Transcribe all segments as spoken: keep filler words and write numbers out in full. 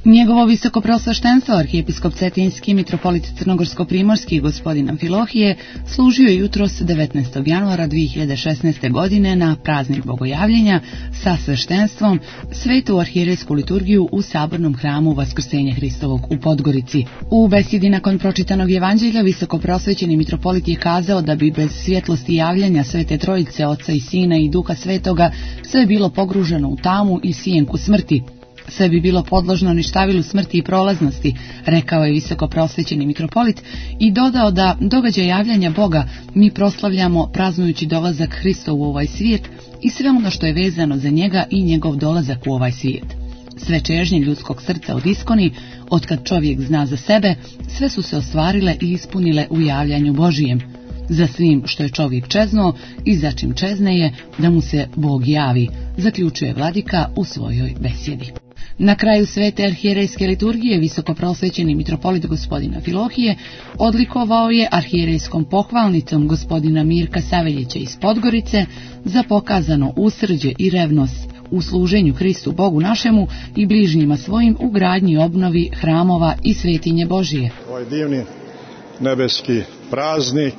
Njegovo visoko preosveštenstvo arhijepiskop Cetinski mitropolit Crnogorsko-primorski gospodin Amfilohije služio je jutros devetnaestog januara dvije hiljade šesnaeste. godine na praznik Bogojavljenja sa sveštenstvom svetu arhijerejsku liturgiju u sabornom hramu Vaskrsenja Hristovog u Podgorici. U besjedi nakon pročitanog evanđelja visoko preosvećeni mitropolit je kazao da bi bez svjetlosti javljanja Svete Trojice, Oca i Sina i Duha Svetoga sve bilo pogruženo u tamu i sjenku smrti. Sve bi bilo podložno ništavilu smrti i prolaznosti, rekao je visoko prosvećeni mitropolit i dodao da događaj javljanja Boga mi proslavljamo praznujući dolazak Hristov u ovaj svijet i sve ono što je vezano za njega i njegov dolazak u ovaj svijet. Sve čežnje ljudskog srca od iskoni, otkad čovjek zna za sebe, sve su se ostvarile i ispunile u javljanju Božijem. Za svim što je čovjek čeznuo i za čim čezne je da mu se Bog javi, zaključuje vladika u svojoj besjedi. Na kraju svete arhijerejske liturgije visoko prosvećeni mitropolit gospodina Amfilohije odlikovao je arhijerejskom pohvalnicom gospodina Mirka Saveljića iz Podgorice za pokazano usrđe i revnost u služenju Hristu Bogu našemu i bližnjima svojim u gradnji i obnovi hramova i svetinje Božije. Ovaj divni nebeski praznik,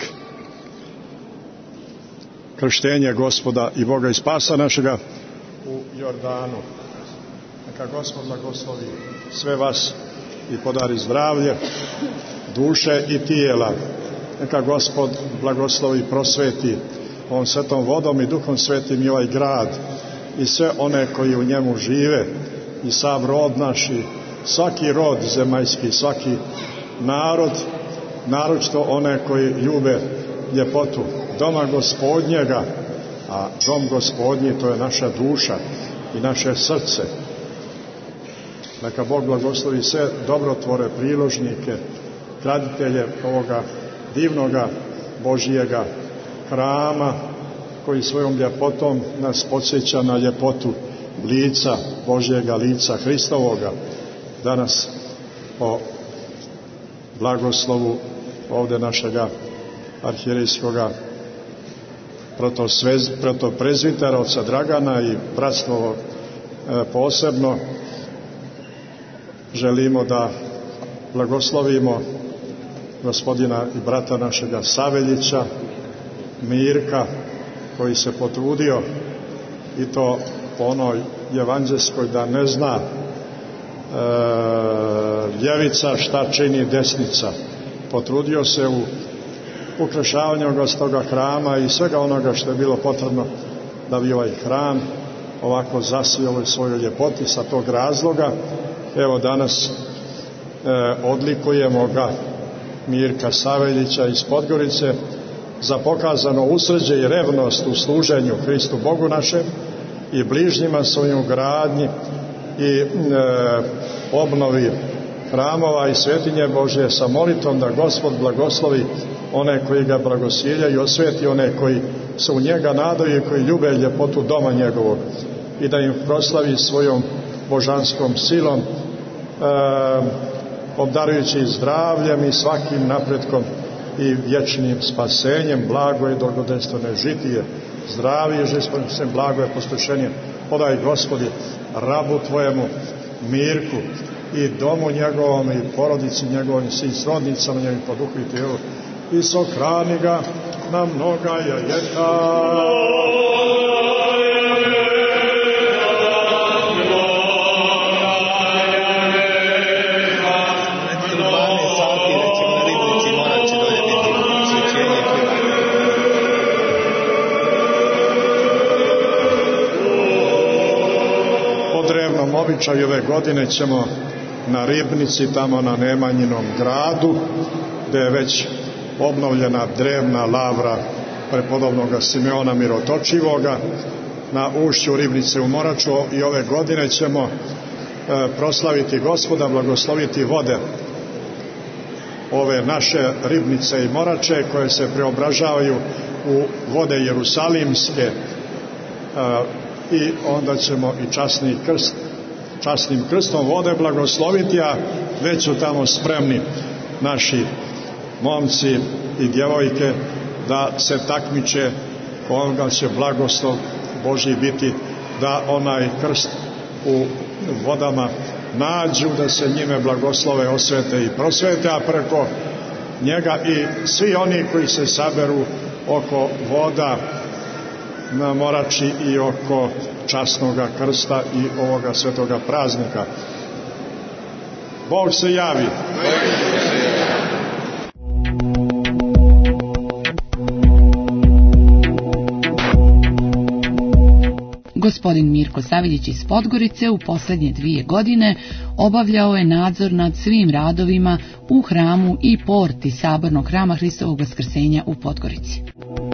krštenje Gospoda i Boga i spasa našega u Jordanu. Neka Gospod blagoslovi sve vas i podari zdravlje, duše i tijela. Neka Gospod blagoslovi i prosveti ovom svetom vodom i Duhom svetim i ovaj grad i sve one koji u njemu žive i sav rod naš i svaki rod zemaljski, svaki narod, naročito one koji ljube ljepotu doma Gospodnjega, a dom Gospodnji to je naša duša i naše srce. Neka Bog blagoslovi sve dobrotvore, priložnike, graditelje ovoga divnoga Božijega hrama koji svojom ljepotom nas podsjeća na ljepotu lica Božijega, lica Hristovoga. Danas po blagoslovu ovdje našega arhijerejskoga protoprezvitera oca Dragana i bratstvo posebno želimo da blagoslovimo gospodina i brata našega Saveljića Mirka, koji se potrudio i to po onoj evanđelskoj da ne zna e, ljevica šta čini desnica. Potrudio se u ukrašavanju toga hrama i svega onoga što je bilo potrebno da bi ovaj hram ovako zasijao ovoj svojoj ljepoti. Sa tog razloga evo danas e, odlikujemo ga, Mirka Saveljića iz Podgorice, za pokazano usrđe i revnost u služenju Hristu Bogu našem i bližnjima svojim u gradnji i e, obnovi hramova i svetinje Božje, sa molitvom da Gospod blagoslovi one koji ga blagosiljaju i osveti one koji se u njega nadaju i koji ljube ljepotu doma njegovog i da im proslavi svojom božanskom silom, e, obdarujući zdravljem i svakim napretkom i vječnim spasenjem. Blago je dolgodenstvene žitije, zdravi je živstvene, blago je poslušenje. Podaj Gospodi rabu tvojemu Mirku i domu njegovom i porodici njegovom i svim srodnicama njegovim po duhu i tijelu i sokrani ga na mnoga jajeta. Običaj ove godine ćemo na Ribnici, tamo na Nemanjinom gradu, gdje je već obnovljena drevna lavra prepodobnoga Simeona Mirotočivoga na ušću Ribnice u Moraču, i ove godine ćemo e, proslaviti Gospoda, blagosloviti vode ove naše Ribnice i Morače koje se preobražavaju u vode Jerusalimske, e, i onda ćemo i časni krst časnim krstom vode blagosloviti, a već su tamo spremni naši momci i djevojke da se takmiče koga će blagoslov Božji biti da onaj krst u vodama nađu, da se njime blagoslove, osvete i prosvete, a preko njega i svi oni koji se saberu oko voda na Morači i oko časnoga krsta i ovoga svetoga praznika. Bog se javi. Gospodin Mirko Saviljić iz Podgorice u posljednje dvije godine obavljao je nadzor nad svim radovima u hramu i porti Sabornog hrama Hristovog Vaskrsenja u Podgorici.